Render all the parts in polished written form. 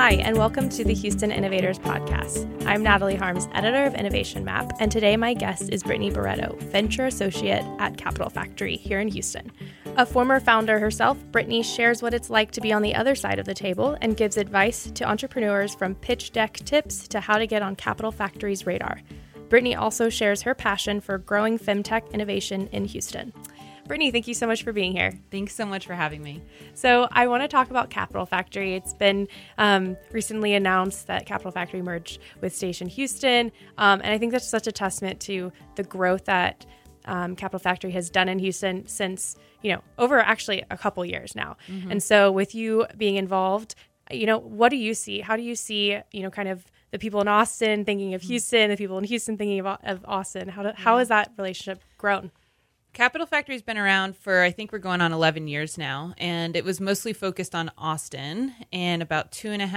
Hi, and welcome to the Houston Innovators Podcast. I'm Natalie Harms, editor of Innovation Map, and today my guest is Brittany Barreto, Venture Associate at Capital Factory here in Houston. A former founder herself, Brittany shares what it's like to be on the other side of the table and gives advice to entrepreneurs from pitch deck tips to how to get on Capital Factory's radar. Brittany also shares her passion for growing femtech innovation in Houston. Brittany, thank you so much for being here. Thanks so much for having me. So I want to talk about Capital Factory. It's been recently announced that Capital Factory merged with Station Houston. And I think that's such a testament to the growth that Capital Factory has done in Houston since, over actually a couple years now. Mm-hmm. And so with you being involved, what do you see? How do you see, kind of the people in Austin thinking of Houston, the people in Houston thinking of Austin? How has that relationship grown? Capital Factory's been around for, I think we're going on 11 years now, and it was mostly focused on Austin. And about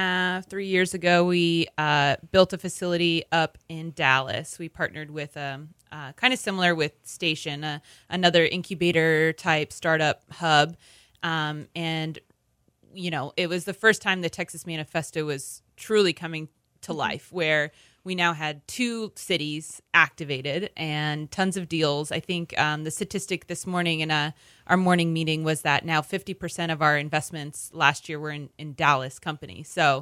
3 years ago, we built a facility up in Dallas. We partnered with kind of similar with Station, another incubator type startup hub. And it was the first time the Texas Manifesto was truly coming to life, where we now had 2 cities activated and tons of deals. I think the statistic this morning in our morning meeting was that now 50% of our investments last year were in Dallas companies. So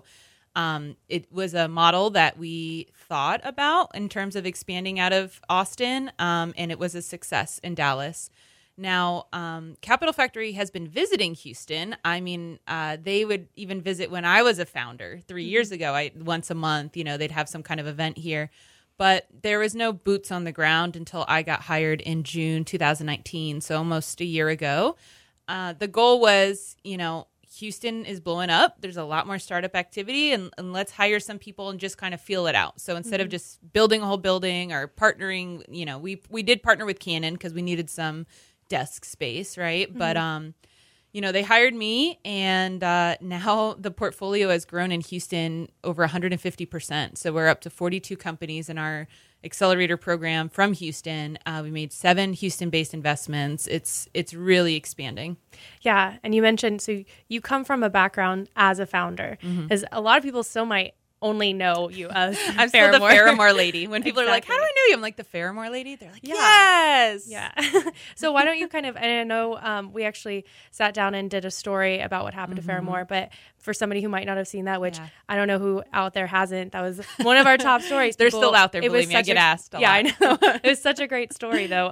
it was a model that we thought about in terms of expanding out of Austin, and it was a success in Dallas. Now, Capital Factory has been visiting Houston. I mean, they would even visit when I was a founder 3 years ago. Once a month, they'd have some kind of event here. But there was no boots on the ground until I got hired in June 2019, so almost a year ago. The goal was, Houston is blowing up. There's a lot more startup activity, and let's hire some people and just kind of feel it out. So instead of just building a whole building or partnering, we did partner with Canon because we needed some desk space, right? Mm-hmm. But they hired me, and now the portfolio has grown in Houston over 150%. So we're up to 42 companies in our accelerator program from Houston. We made 7 Houston-based investments. It's really expanding. Yeah, and you mentioned, so you come from a background as a founder, because a lot of people still might only know you as I'm still the Fairmore lady. When people are like, how do I know you? I'm like, the Fairmore lady? They're like, yes! Yeah. So why don't you and I know we actually sat down and did a story about what happened to Fairmore, but for somebody who might not have seen that, which I don't know who out there hasn't, that was one of our top stories. They're still out there, believe me. I get asked a lot. I know. It was such a great story, though.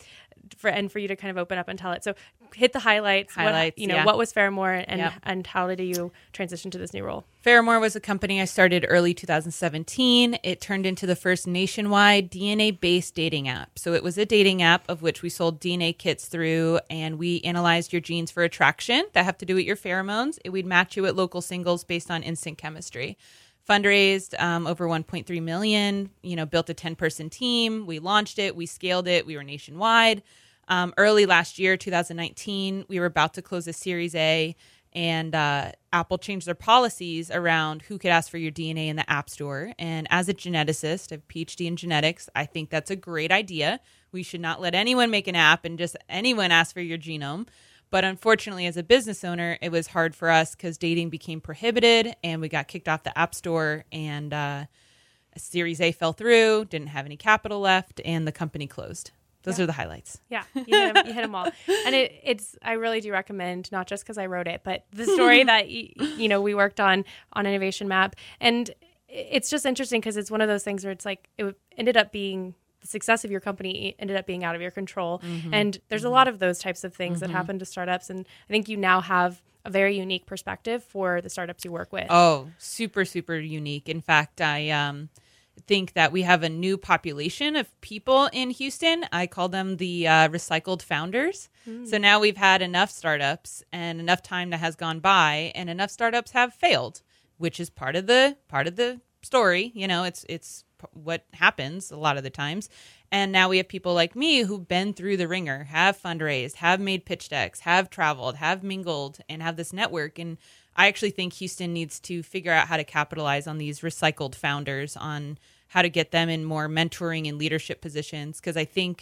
For you to kind of open up and tell it. So hit the highlights. What was Fairmore and how did you transition to this new role? Fairmore was a company I started early 2017. It turned into the first nationwide DNA-based dating app. So it was a dating app of which we sold DNA kits through, and we analyzed your genes for attraction that have to do with your pheromones. We'd match you at local singles based on instant chemistry. Fundraised over $1.3 million, built a 10-person team. We launched it. We scaled it. We were nationwide. Early last year, 2019, we were about to close a Series A, and Apple changed their policies around who could ask for your DNA in the App Store. And as a geneticist, I have a PhD in genetics, I think that's a great idea. We should not let anyone make an app and just anyone ask for your genome. But unfortunately, as a business owner, it was hard for us because dating became prohibited, and we got kicked off the App Store, and a Series A fell through, didn't have any capital left, and the company closed. Those are the highlights. Yeah, you hit them all. And I really do recommend, not just because I wrote it, but the story that, we worked on Innovation Map. And it's just interesting because it's one of those things where it's like, it ended up being, the success of your company ended up being out of your control. Mm-hmm. And there's a lot of those types of things that happen to startups. And I think you now have a very unique perspective for the startups you work with. Oh, super, super unique. In fact, I think that we have a new population of people in Houston. I call them the recycled founders. So now we've had enough startups and enough time that has gone by, and enough startups have failed, which is part of the story. It's what happens a lot of the times. And now we have people like me who've been through the ringer, have fundraised, have made pitch decks, have traveled, have mingled, and have this network. And I actually think Houston needs to figure out how to capitalize on these recycled founders, on how to get them in more mentoring and leadership positions. Because I think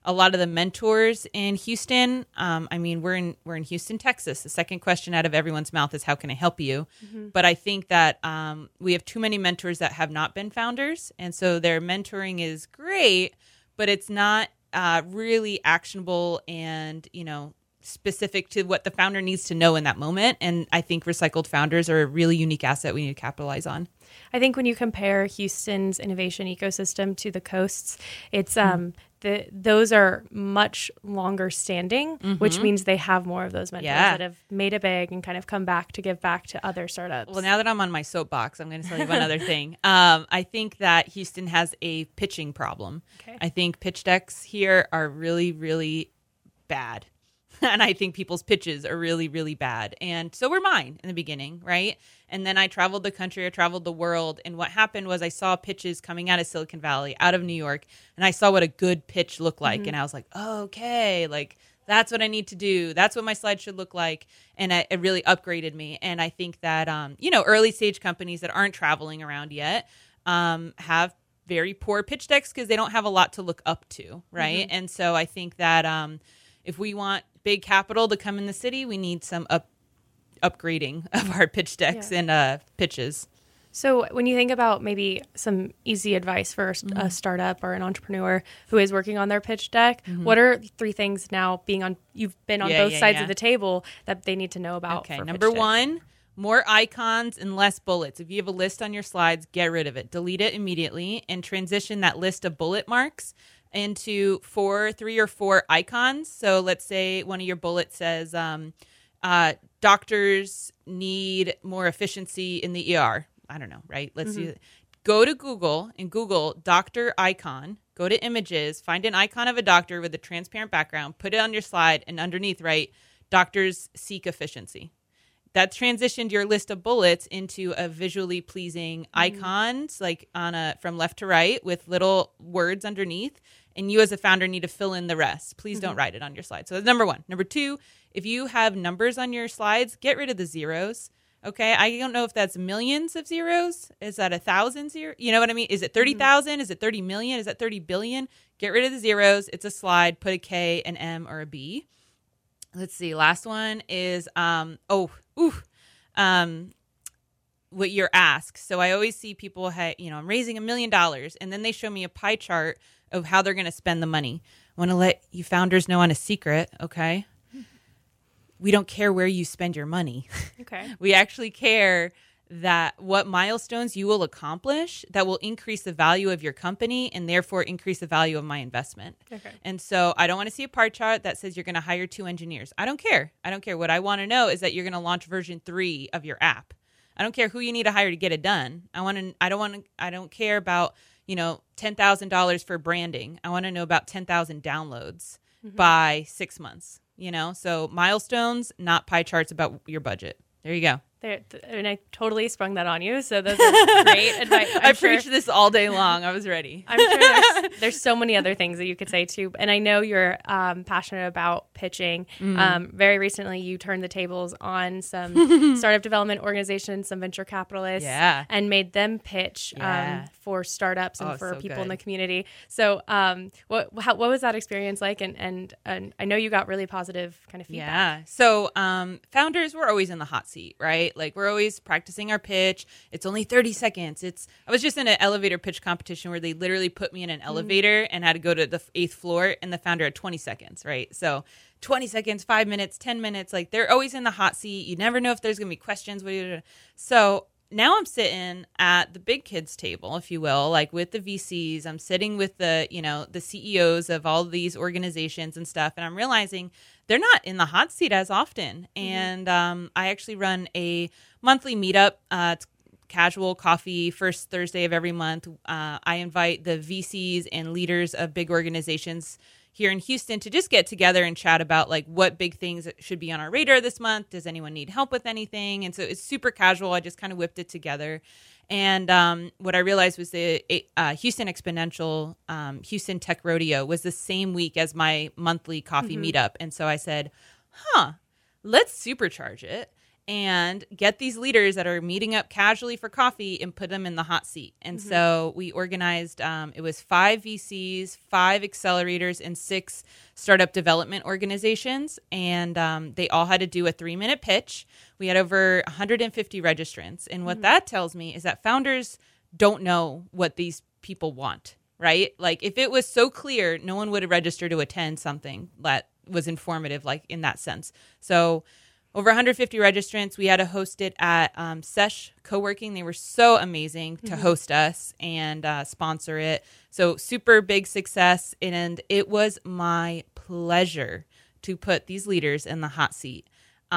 a lot of the mentors in Houston. I mean, we're in Houston, Texas. The second question out of everyone's mouth is, how can I help you? Mm-hmm. But I think that we have too many mentors that have not been founders. And so their mentoring is great, but it's not really actionable and, specific to what the founder needs to know in that moment. And I think recycled founders are a really unique asset we need to capitalize on. I think when you compare Houston's innovation ecosystem to the coasts, it's those are much longer standing, which means they have more of those mentors that have made it big and kind of come back to give back to other startups. Well, now that I'm on my soapbox, I'm going to tell you one other thing. I think that Houston has a pitching problem. Okay. I think pitch decks here are really, really bad. And I think people's pitches are really, really bad. And so were mine in the beginning, right? And then I traveled the country, I traveled the world. And what happened was I saw pitches coming out of Silicon Valley, out of New York, and I saw what a good pitch looked like. And I was like, oh, okay, like that's what I need to do. That's what my slide should look like. And it really upgraded me. And I think that, early stage companies that aren't traveling around yet have very poor pitch decks because they don't have a lot to look up to, right? And so I think that if we want big capital to come in the city, we need some upgrading of our pitch decks and pitches. So when you think about maybe some easy advice for a startup or an entrepreneur who is working on their pitch deck, what are 3 things now you've been on both sides of the table that they need to know about? Okay, number 1, more icons and less bullets. If you have a list on your slides, get rid of it. Delete it immediately and transition that list of bullet marks into 3 or 4 icons. So let's say one of your bullets says, doctors need more efficiency in the ER. I don't know, right? Let's do it. Go to Google and Google doctor icon. Go to images, find an icon of a doctor with a transparent background, put it on your slide, and underneath write, doctors seek efficiency. That transitioned your list of bullets into a visually pleasing icons, like from left to right with little words underneath. And you as a founder need to fill in the rest. Please don't write it on your slide. So that's number 1. Number 2, if you have numbers on your slides, get rid of the zeros. Okay, I don't know if that's millions of zeros. Is that 1,000 zeros? You know what I mean? Is it 30,000? Is it 30 million? Is that 30 billion? Get rid of the zeros. It's a slide. Put a K, an M, or a B. Let's see. Last one is what you're asked. So I always see people, I'm raising $1 million, and then they show me a pie chart of how they're going to spend the money. I want to let you founders know on a secret, okay? We don't care where you spend your money. Okay. We actually care that what milestones you will accomplish that will increase the value of your company and therefore increase the value of my investment. Okay. And so I don't want to see a pie chart that says you're going to hire 2 engineers. I don't care. What I want to know is that you're going to launch version 3 of your app. I don't care who you need to hire to get it done. I don't care about, $10,000 for branding. I want to know about 10,000 downloads by 6 months, So milestones, not pie charts about your budget. There you go. And I totally sprung that on you. So those are great advice. I preached this all day long. I was ready. I'm sure there's so many other things that you could say too. And I know you're passionate about pitching. Very recently, you turned the tables on some startup development organizations, some venture capitalists, and made them pitch for startups and for people in the community. So what was that experience like? And I know you got really positive kind of feedback. Yeah. So founders were always in the hot seat, right? Like we're always practicing our pitch. It's only 30 seconds. I was just in an elevator pitch competition where they literally put me in an elevator and had to go to the 8th floor, and the founder had 20 seconds, right? So 20 seconds, 5 minutes, 10 minutes, like they're always in the hot seat. You never know if there's going to be questions. So now I'm sitting at the big kids table, if you will, like with the VCs. I'm sitting with the CEOs of all these organizations and stuff. And I'm realizing they're not in the hot seat as often. And I actually run a monthly meetup. It's casual coffee, first Thursday of every month. I invite the VCs and leaders of big organizations here in Houston to just get together and chat about like what big things should be on our radar this month. Does anyone need help with anything? And so it's super casual. I just kind of whipped it together. And what I realized was the Houston Exponential Houston Tech Rodeo was the same week as my monthly coffee meetup. And so I said, let's supercharge it and get these leaders that are meeting up casually for coffee and put them in the hot seat. And so we organized, it was 5 VCs, 5 accelerators, and 6 startup development organizations. And they all had to do a 3-minute pitch. We had over 150 registrants. And what that tells me is that founders don't know what these people want, right? Like if it was so clear, no one would have registered to attend something that was informative, like in that sense. So over 150 registrants. We had to host it at Sesh Co-working. They were so amazing to host us and sponsor it. So super big success. And it was my pleasure to put these leaders in the hot seat.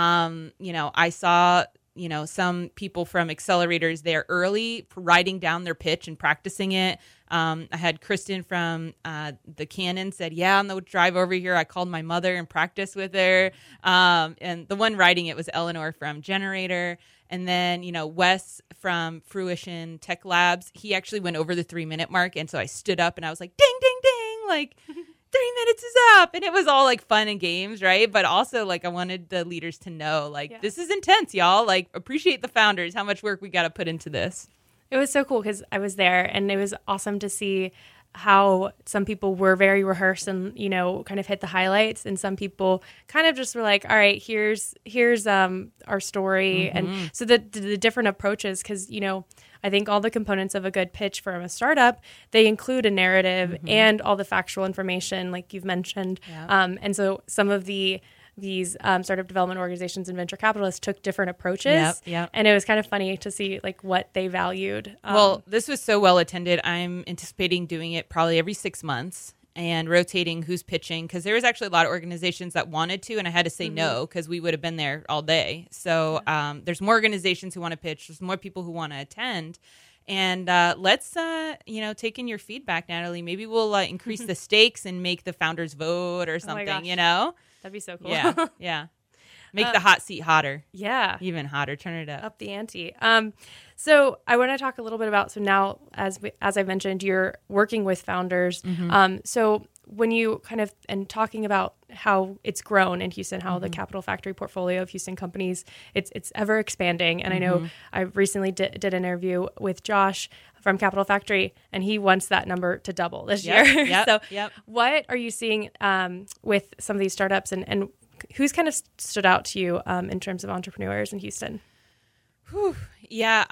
I saw some people from accelerators there early writing down their pitch and practicing it. I had Kristen from the Canon said, yeah, on the drive over here, I called my mother and practiced with her. And the one writing it was Eleanor from Generator. And then, Wes from Fruition Tech Labs, he actually went over the 3-minute mark. And so I stood up and I was like, ding, ding, ding, like 3 minutes is up. And it was all like fun and games, right? But also like I wanted the leaders to know this is intense, y'all. Like appreciate the founders, how much work we got to put into this. It was so cool because I was there and it was awesome to see how some people were very rehearsed and, kind of hit the highlights. And some people kind of just were like, all right, here's our story. And so the different approaches, because, I think all the components of a good pitch from a startup, they include a narrative and all the factual information, like you've mentioned. Yeah. And so some of these startup development organizations and venture capitalists took different approaches. Yep. And it was kind of funny to see what they valued. Well, this was so well attended. I'm anticipating doing it probably every 6 months and rotating who's pitching, because there was actually a lot of organizations that wanted to, and I had to say no because we would have been there all day. So there's more organizations who want to pitch. There's more people who want to attend. And let's, take in your feedback, Natalie. Maybe we'll increase the stakes and make the founders vote or something, That'd be so cool. Yeah. Make the hot seat hotter. Yeah. Even hotter. Turn it up. Up the ante. So I want to talk a little bit about, so now, as I mentioned, you're working with founders. So when you and talking about how it's grown in Houston, how the Capital Factory portfolio of Houston companies, it's ever expanding. And I know I recently did an interview with Josh from Capital Factory, and he wants that number to double this year. What are you seeing with some of these startups, and who's kind of stood out to you in terms of entrepreneurs in Houston? Yeah,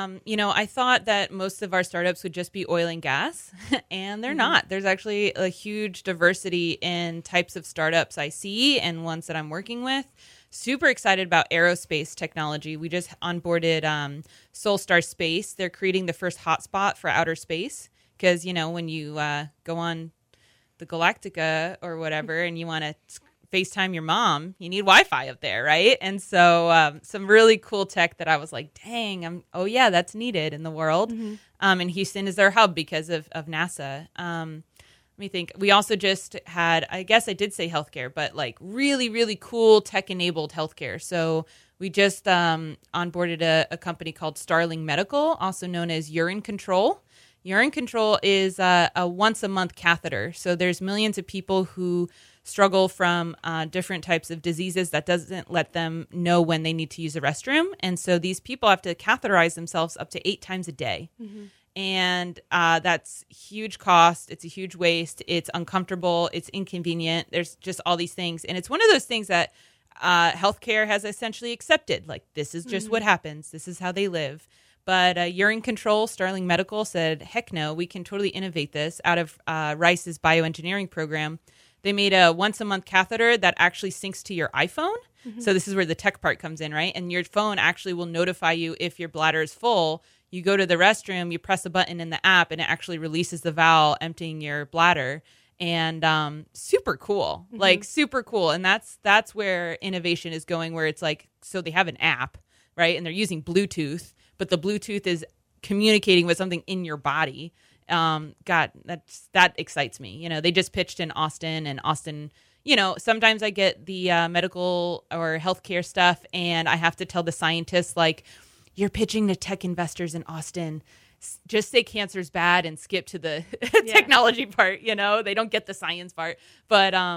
I thought that most of our startups would just be oil and gas, and they're not. There's actually a huge diversity in types of startups I see and ones that I'm working with. Super excited about aerospace technology. We just onboarded Solstar Space. They're creating the first hotspot for outer space because, when you go on the Galactica or whatever and you want to FaceTime your mom, you need Wi-Fi up there, right? And so some really cool tech that I was like, dang, that's needed in the world. And Houston is their hub because of NASA. Let me think. We also just had, I guess I did say healthcare, but like really, really cool tech-enabled healthcare. So we just onboarded a company called Starling Medical, also known as Urine Control. Urine Control is a once-a-month catheter. So there's millions of people who struggle from different types of diseases that doesn't let them know when they need to use a restroom. And so these people have to catheterize themselves up to 8 times a day. And that's huge cost. It's a huge waste. It's uncomfortable. It's inconvenient. There's just all these things. And it's one of those things that healthcare has essentially accepted. Like, this is just what happens. This is how they live. But Urine Control, Starling Medical said, heck no, we can totally innovate this out of Rice's bioengineering program. They made a once-a-month catheter that actually syncs to your iPhone. So this is where the tech part comes in, right? And your phone actually will notify you if your bladder is full. You go to the restroom, you press a button in the app, and it actually releases the valve, emptying your bladder. And super cool, like super cool. And that's where innovation is going, where it's like, so they have an app, right? And they're using Bluetooth, but the Bluetooth is communicating with something in your body. God, that excites me. They just pitched in Austin, and Austin, sometimes I get the medical or healthcare stuff, and I have to tell the scientists, like, you're pitching to tech investors in Austin. Just say cancer's bad and skip to the technology part. They don't get the science part. But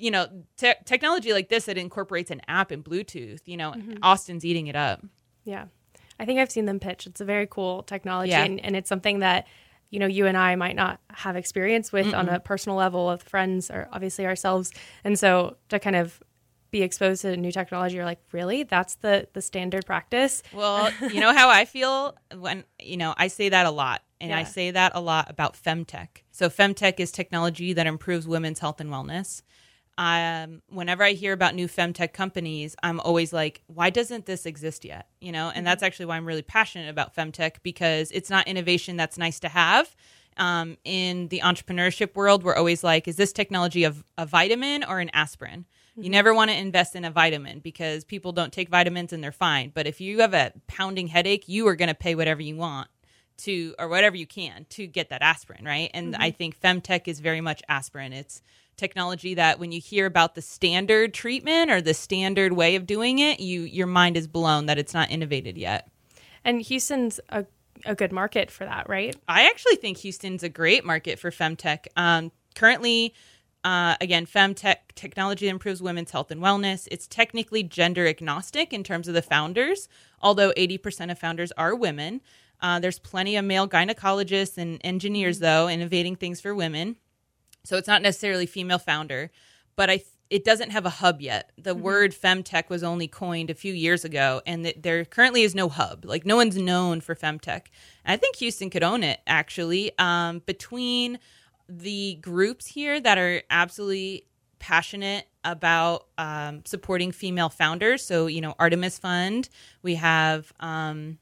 technology like this that incorporates an app and Bluetooth, Austin's eating it up. Yeah. I think I've seen them pitch. It's a very cool technology, Yeah. and it's something that, you and I might not have experience with on a personal level with friends or obviously ourselves. And so to kind of be exposed to new technology, you're like, really? That's the standard practice? Well, you know how I feel when, I say that a lot. And I say that a lot about femtech. So femtech is technology that improves women's health and wellness. Whenever I hear about new femtech companies, I'm always like, why doesn't this exist yet? And that's actually why I'm really passionate about femtech, because it's not innovation that's nice to have. In the entrepreneurship world, we're always like, is this technology a vitamin or an aspirin? You never want to invest in a vitamin because people don't take vitamins and they're fine. But if you have a pounding headache, you are going to pay whatever you want to, or whatever you can to get that aspirin, right? And I think femtech is very much aspirin. It's technology that when you hear about the standard treatment or the standard way of doing it, your mind is blown that it's not innovated yet. And Houston's a good market for that, right? I actually think Houston's a great market for femtech. Currently, again, femtech technology that improves women's health and wellness. It's technically gender agnostic in terms of the founders, although 80% of founders are women. There's plenty of male gynecologists and engineers, though, innovating things for women. So it's not necessarily female founder, but it doesn't have a hub yet. The word femtech was only coined a few years ago, and there currently is no hub. Like, no one's known for femtech. And I think Houston could own it, actually. Between the groups here that are absolutely passionate about supporting female founders. So, Artemis Fund. We have, we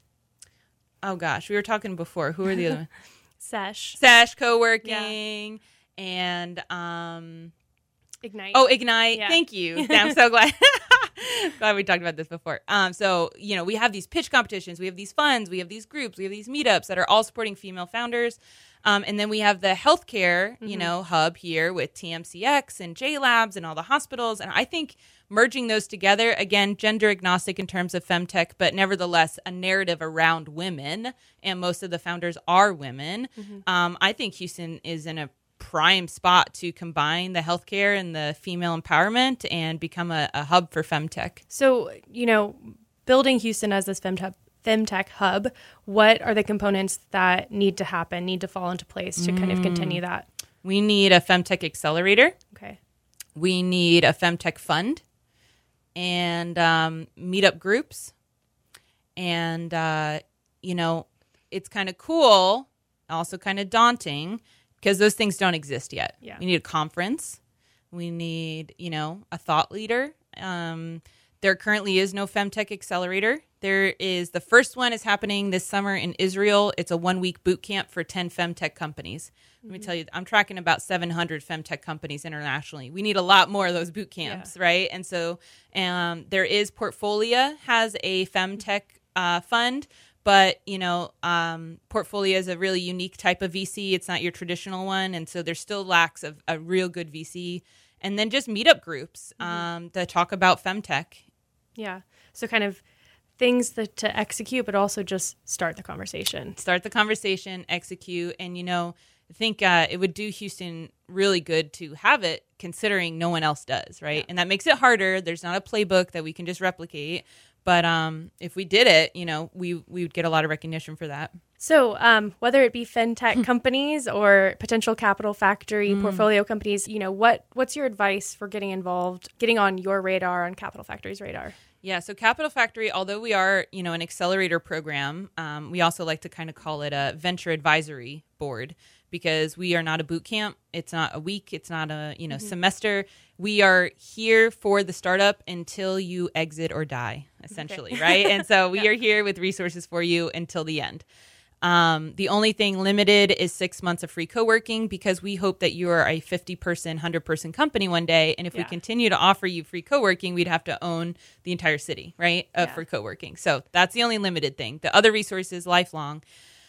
were talking before. Who are the other ones? Sesh Co-working. Yeah. And Ignite. Oh, Ignite. Yeah. Thank you. I'm so glad. Glad we talked about this before. So, we have these pitch competitions. We have these funds. We have these groups. We have these meetups that are all supporting female founders. And then we have the healthcare, hub here with TMCX and J Labs and all the hospitals. And I think merging those together, again, gender agnostic in terms of femtech, but nevertheless a narrative around women. And most of the founders are women. I think Houston is in a prime spot to combine the healthcare and the female empowerment and become a hub for femtech. So, building Houston as this femtech hub, what are the components that need to fall into place to kind of continue that? We need a femtech accelerator. Okay. We need a femtech fund and meetup groups. And, it's kind of cool, also kind of daunting, because those things don't exist yet. Yeah. We need a conference. We need, a thought leader. There currently is no femtech accelerator. The first one is happening this summer in Israel. It's a 1-week boot camp for 10 femtech companies. Let me tell you, I'm tracking about 700 femtech companies internationally. We need a lot more of those boot camps, right? And so there is Portfolio has a femtech fund. But, Portfolio is a really unique type of VC. It's not your traditional one. And so there's still lacks of a real good VC. And then just meetup groups that talk about femtech. Yeah. So kind of things to execute, but also just start the conversation. Start the conversation, execute. And, I think it would do Houston really good to have it, considering no one else does, right? Yeah. And that makes it harder. There's not a playbook that we can just replicate. But if we did it, we would get a lot of recognition for that. So whether it be fintech companies or potential Capital Factory portfolio companies, what's your advice for getting involved, getting on your radar, on Capital Factory's radar? Yeah, so Capital Factory, although we are, an accelerator program, we also like to kind of call it a venture advisory board, because we are not a boot camp. It's not a week. It's not a semester. We are here for the startup until you exit or die, essentially, right? And so we are here with resources for you until the end. The only thing limited is 6 months of free co-working, because we hope that you are a 50-person, 100-person company one day. And if we continue to offer you free co-working, we'd have to own the entire city, right, for co-working. So that's the only limited thing. The other resources, lifelong.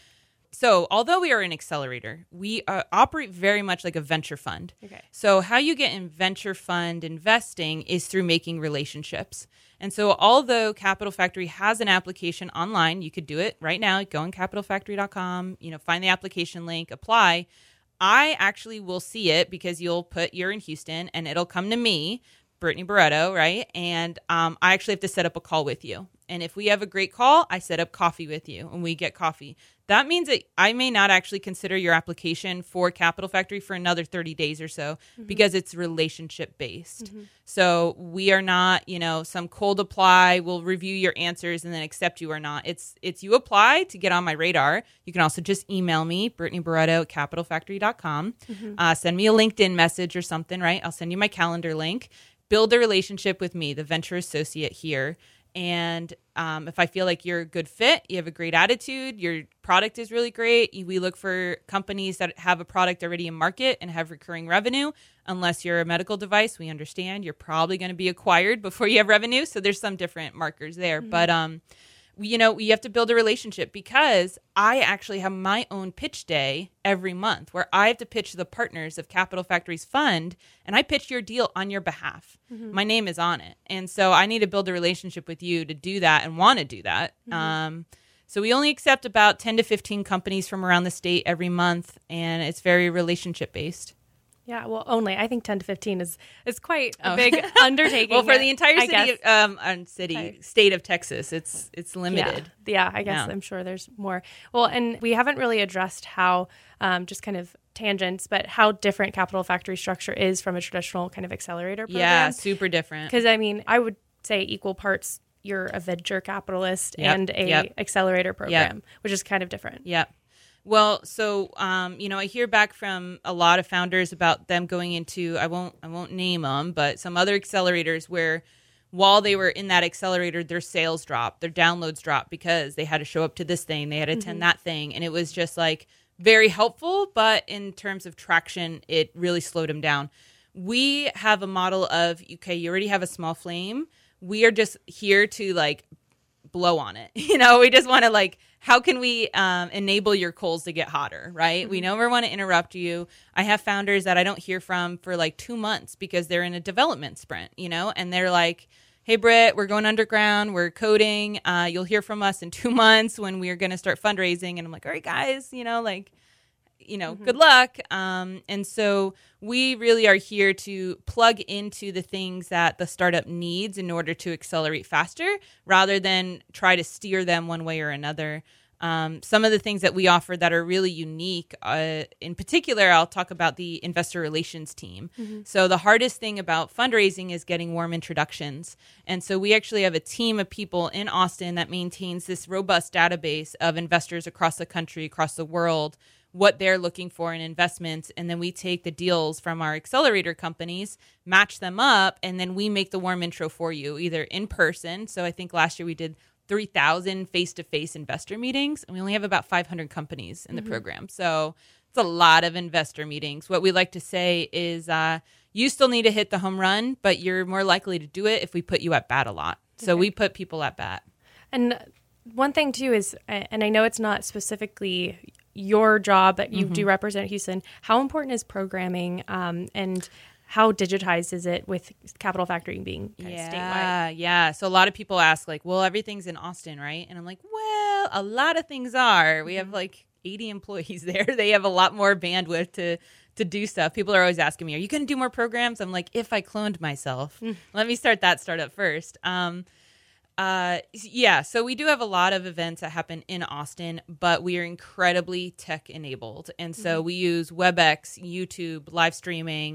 So although we are an accelerator, we operate very much like a venture fund. Okay. So how you get in venture fund investing is through making relationships. And so although Capital Factory has an application online, you could do it right now. Go on capitalfactory.com, find the application link, apply. I actually will see it because you're in Houston and it'll come to me, Brittany Barreto, right? And I actually have to set up a call with you. And if we have a great call, I set up coffee with you and we get coffee. That means that I may not actually consider your application for Capital Factory for another 30 days or so because it's relationship based. So we are not, some cold apply. We'll review your answers and then accept you or not. It's you apply to get on my radar. You can also just email me, Brittany Barreto at capitalfactory.com. Send me a LinkedIn message or something, right? I'll send you my calendar link. Build a relationship with me, the venture associate here. And if I feel like you're a good fit, you have a great attitude, your product is really great. We look for companies that have a product already in market and have recurring revenue. Unless you're a medical device, we understand you're probably going to be acquired before you have revenue. So there's some different markers there. But you have to build a relationship because I actually have my own pitch day every month where I have to pitch the partners of Capital Factory's fund, and I pitch your deal on your behalf. My name is on it. And so I need to build a relationship with you to do that and want to do that. So we only accept about 10 to 15 companies from around the state every month, and it's very relationship based. Yeah, well, only I think 10 to 15 is quite a big undertaking. Well, for the entire state of Texas, it's limited. Yeah, I guess I'm sure there's more. Well, and we haven't really addressed how, just kind of tangents, but how different Capital Factory structure is from a traditional kind of accelerator program. Yeah, super different. Because I would say equal parts you're a venture capitalist and a accelerator program, which is kind of different. Yeah. Well, so, I hear back from a lot of founders about them going into, I won't name them, but some other accelerators where while they were in that accelerator, their sales dropped, their downloads dropped because they had to show up to this thing, they had to attend that thing. And it was just like very helpful, but in terms of traction, it really slowed them down. We have a model of, okay, you already have a small flame. We are just here to like blow on it. We just want to like, how can we enable your coals to get hotter, right? We never want to interrupt you. I have founders that I don't hear from for like 2 months because they're in a development sprint, and they're like, hey, Britt, we're going underground. We're coding. You'll hear from us in 2 months when we're going to start fundraising. And I'm like, all right, guys, good luck. And so we really are here to plug into the things that the startup needs in order to accelerate faster rather than try to steer them one way or another. Some of the things that we offer that are really unique, in particular, I'll talk about the investor relations team. So the hardest thing about fundraising is getting warm introductions. And so we actually have a team of people in Austin that maintains this robust database of investors across the country, across the world, what they're looking for in investments. And then we take the deals from our accelerator companies, match them up, and then we make the warm intro for you, either in person. So I think last year we did 3,000 face-to-face investor meetings, and we only have about 500 companies in the program. So it's a lot of investor meetings. What we like to say is you still need to hit the home run, but you're more likely to do it if we put you at bat a lot. So we put people at bat. And one thing, too, is, and I know it's not specifically your job, but you do represent Houston. How important is programming and how digitized is it with Capital Factory being kind of statewide? Yeah. So a lot of people ask like, well, everything's in Austin, right? And I'm like, well, a lot of things are. We have like 80 employees there. They have a lot more bandwidth to do stuff. People are always asking me, are you going to do more programs? I'm like, if I cloned myself, let me start that startup first. So we do have a lot of events that happen in Austin, but we are incredibly tech enabled. And so we use WebEx, YouTube, live streaming.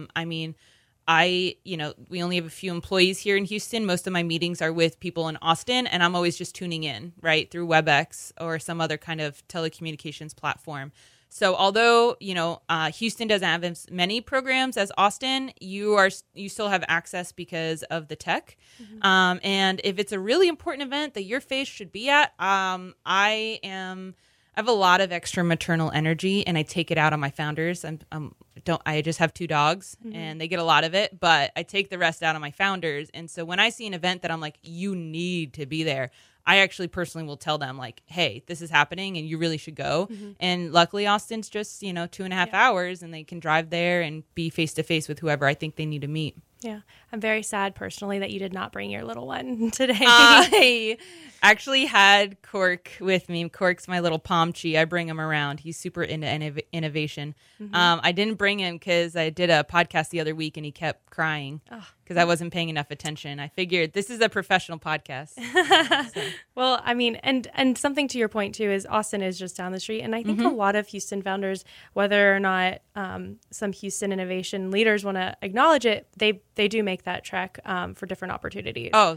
We only have a few employees here in Houston. Most of my meetings are with people in Austin, and I'm always just tuning in, right, through WebEx or some other kind of telecommunications platform. So although, Houston doesn't have as many programs as Austin, you still have access because of the tech. And if it's a really important event that your face should be at, I have a lot of extra maternal energy and I take it out on my founders. I just have 2 dogs and they get a lot of it, but I take the rest out on my founders. And so when I see an event that I'm like, you need to be there, I actually personally will tell them like, hey, this is happening and you really should go. And luckily Austin's just, 2.5 hours and they can drive there and be face to face with whoever I think they need to meet. Yeah. I'm very sad personally that you did not bring your little one today. Actually had Cork with me. Cork's my little pomchi. I bring him around. He's super into innovation. I didn't bring him because I did a podcast the other week and he kept crying because I wasn't paying enough attention. I figured this is a professional podcast. So. Well, I mean, and something to your point too is Austin is just down the street, and I think a lot of Houston founders, whether or not some Houston innovation leaders want to acknowledge it, they do make that trek for different opportunities. Oh,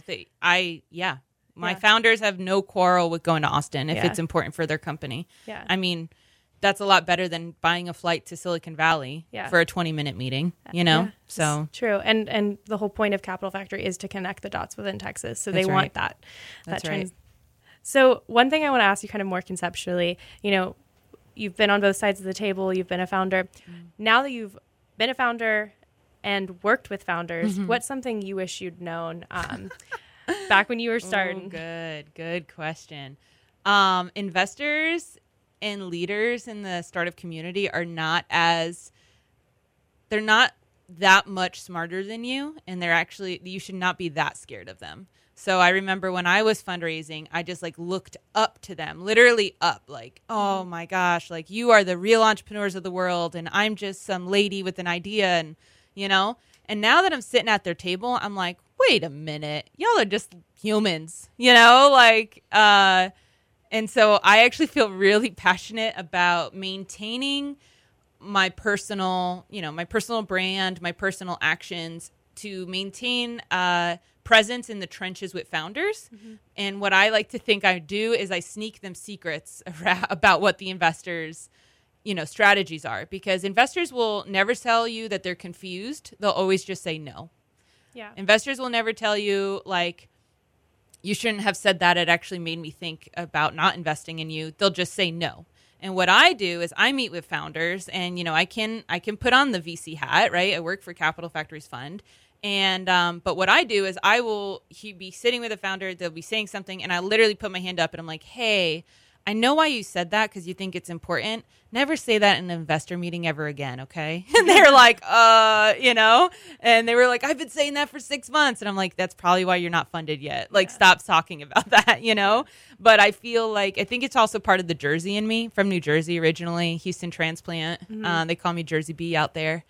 My founders have no quarrel with going to Austin if it's important for their company. Yeah. I mean, that's a lot better than buying a flight to Silicon Valley for a 20-minute meeting, you know? Yeah, so true. And the whole point of Capital Factory is to connect the dots within Texas. So they want that. That's right. So one thing I want to ask you kind of more conceptually, you know, you've been on both sides of the table, you've been a founder. Now that you've been a founder and worked with founders, what's something you wish you'd known back when you were starting? Good question. Investors and leaders in the startup community are they're not that much smarter than you, and you should not be that scared of them. So I remember when I was fundraising, I just like looked up to them, literally up, like, oh my gosh, like you are the real entrepreneurs of the world, and I'm just some lady with an idea, and you know. And now that I'm sitting at their table, I'm like, wait a minute, y'all are just humans, you know, like, and so I actually feel really passionate about maintaining my personal brand, my personal actions to maintain presence in the trenches with founders. And what I like to think I do is I sneak them secrets about what the investors, you know, strategies are, because investors will never tell you that they're confused. They'll always just say no. Yeah. Investors will never tell you, like, you shouldn't have said that. It actually made me think about not investing in you. They'll just say no. And what I do is I meet with founders, and, you know, I can put on the VC hat, right? I work for Capital Factories Fund. And but what I do is he'd be sitting with a founder, they'll be saying something, and I literally put my hand up and I'm like, hey, I know why you said that because you think it's important. Never say that in an investor meeting ever again, okay? And they're like, you know? And they were like, I've been saying that for 6 months. And I'm like, that's probably why you're not funded yet. Like, stop talking about that, you know? But I think it's also part of the Jersey in me, from New Jersey originally, Houston transplant. They call me Jersey B out there.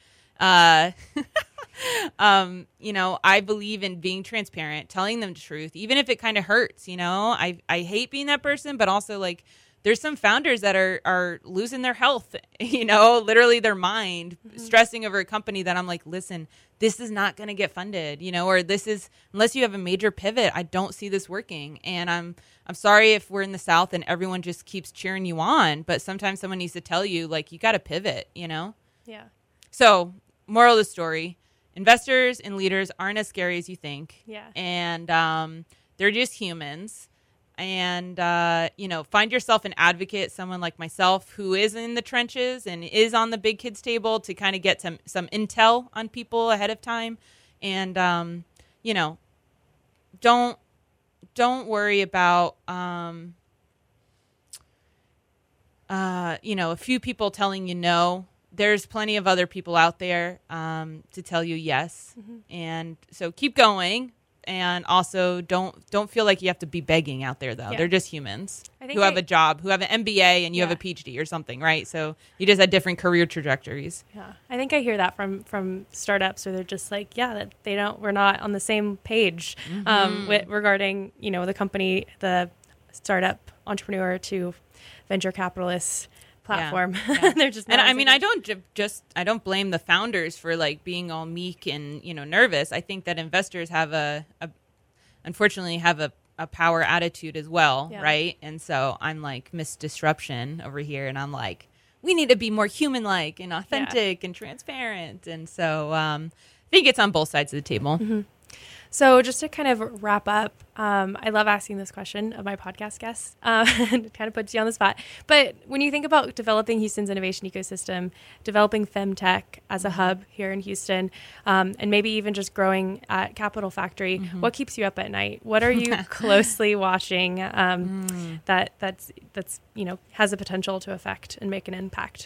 You know, I believe in being transparent, telling them the truth, even if it kind of hurts, you know. I hate being that person, but also, like, there's some founders that are losing their health, you know, literally their mind, stressing over a company that I'm like, listen, this is not going to get funded, you know, or this is, unless you have a major pivot, I don't see this working. And I'm sorry if we're in the South and everyone just keeps cheering you on, but sometimes someone needs to tell you, like, you got to pivot, you know? Yeah. So, moral of the story, investors and leaders aren't as scary as you think. Yeah. And they're just humans. And, you know, find yourself an advocate, someone like myself who is in the trenches and is on the big kids table to kind of get some intel on people ahead of time. And, you know, don't worry about, you know, a few people telling you no. There's plenty of other people out there to tell you yes. And so keep going. And also don't feel like you have to be begging out there, though. Yeah. They're just humans who have a job, who have an MBA, and you have a PhD or something, right? So you just had different career trajectories. Yeah, I think I hear that from startups where they're just like, that we're not on the same page regarding, you know, the company, the startup entrepreneur to venture capitalist platform. Yeah. They're just, and I mean, I don't blame the founders for like being all meek and, you know, nervous. I think that investors have unfortunately have a power attitude as well, right? And so I'm like Miss Disruption over here, and I'm like, we need to be more human-like and authentic and transparent. And so I think it's on both sides of the table. So just to kind of wrap up, I love asking this question of my podcast guests. It kind of puts you on the spot. But when you think about developing Houston's innovation ecosystem, developing FemTech as a hub here in Houston, and maybe even just growing at Capital Factory, what keeps you up at night? What are you closely watching that's you know, has the potential to affect and make an impact?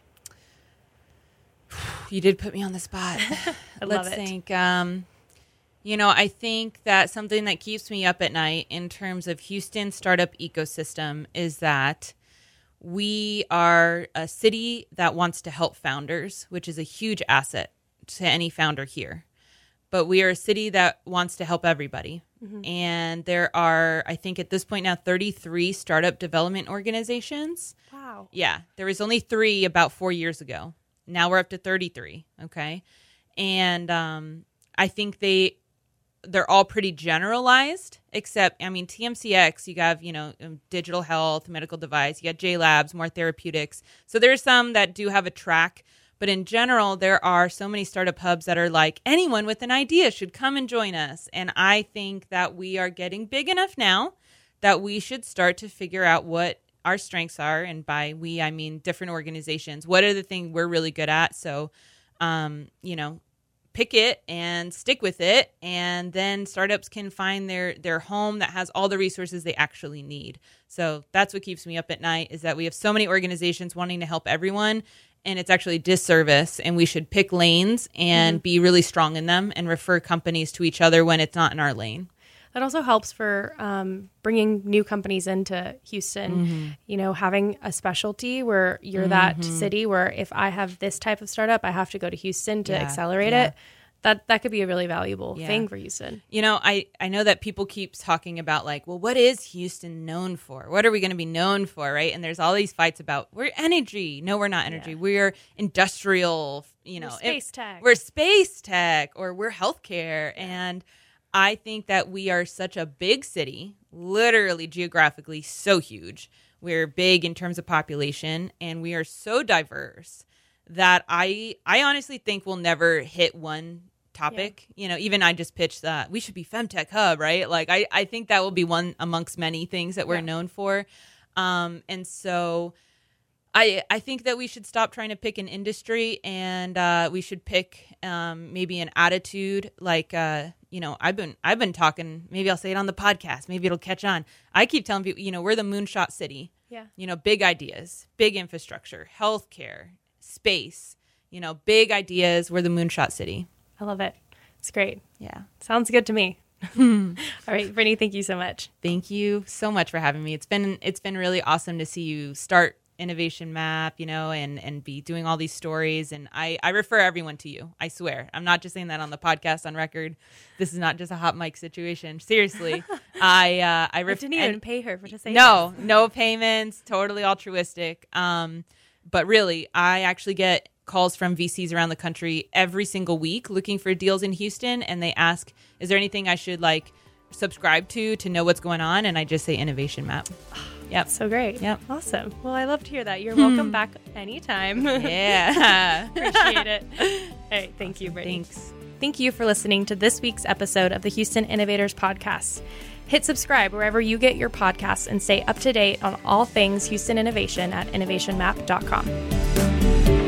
You did put me on the spot. Let's think. I think that something that keeps me up at night in terms of Houston startup ecosystem is that we are a city that wants to help founders, which is a huge asset to any founder here. But we are a city that wants to help everybody. Mm-hmm. And there are, I think at this point now, 33 startup development organizations. Wow. Yeah. There was only 3 about 4 years ago. Now we're up to 33. Okay. And I think they're all pretty generalized, except, TMCX, you have, digital health, medical device, you got JLabs, more therapeutics. So there's some that do have a track. But in general, there are so many startup hubs that are like, anyone with an idea should come and join us. And I think that we are getting big enough now that we should start to figure out what our strengths are. And by we, I mean different organizations. What are the things we're really good at? So, pick it and stick with it. And then startups can find their home that has all the resources they actually need. So that's what keeps me up at night, is that we have so many organizations wanting to help everyone. And it's actually disservice, and we should pick lanes and be really strong in them and refer companies to each other when it's not in our lane. That also helps for bringing new companies into Houston, having a specialty where you're that city where if I have this type of startup, I have to go to Houston to accelerate it. That could be a really valuable thing for Houston. I know that people keep talking about like, well, what is Houston known for? What are we going to be known for, right? And there's all these fights about we're energy. No, we're not energy. Yeah. We're industrial, we're space tech. We're space tech, or we're healthcare. And I think that we are such a big city, literally geographically so huge. We're big in terms of population, and we are so diverse that I honestly think we'll never hit one topic. Yeah. Even I just pitched that we should be Femtech Hub, right? Like I think that will be one amongst many things that we're known for. And so I think that we should stop trying to pick an industry, and we should pick maybe an attitude. Like I've been talking. Maybe I'll say it on the podcast. Maybe it'll catch on. I keep telling people, we're the moonshot city. Yeah. Big ideas, big infrastructure, healthcare, space. Big ideas. We're the moonshot city. I love it. It's great. Yeah. Sounds good to me. All right, Brittany, thank you so much. Thank you so much for having me. It's been really awesome to see you start Innovation Map, and be doing all these stories. And I refer everyone to you. I swear. I'm not just saying that on the podcast on record. This is not just a hot mic situation. Seriously. I didn't even pay her to say no payments, totally altruistic. But really, I actually get calls from VCs around the country every single week looking for deals in Houston, and they ask, is there anything I should subscribe to know what's going on? And I just say Innovation Map. Yep. So great. Yep. Awesome. Well, I love to hear that. You're welcome back anytime. Yeah. Appreciate it. All right. Thank you, Brittany. Thanks. Thank you for listening to this week's episode of the Houston Innovators Podcast. Hit subscribe wherever you get your podcasts and stay up to date on all things Houston innovation at innovationmap.com.